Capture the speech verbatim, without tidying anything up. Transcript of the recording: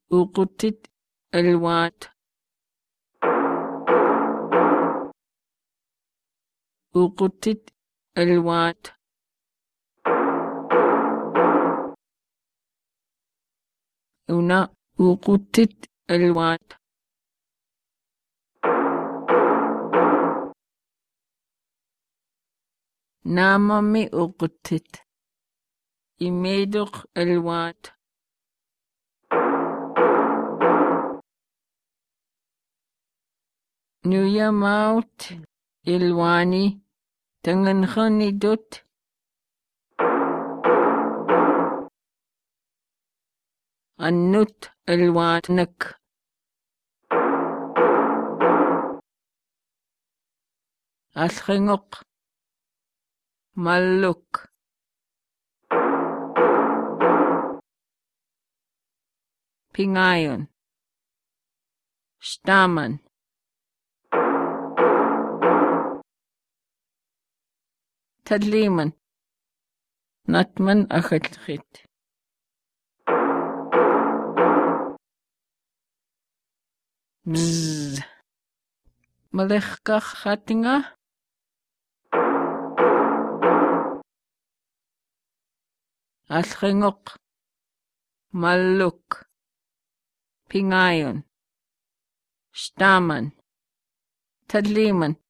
uqutit alwaat uqutit alwaat una uqutit alwaat ناممي uqutit imeduq alwaat nuya maut ilwani tanganxanidut annut alwaatnak alxinguq malluk pingayon staman tadliman natman akhatlkhit bzz malekh khatinga alxinguq malluk pingayon staman tadliman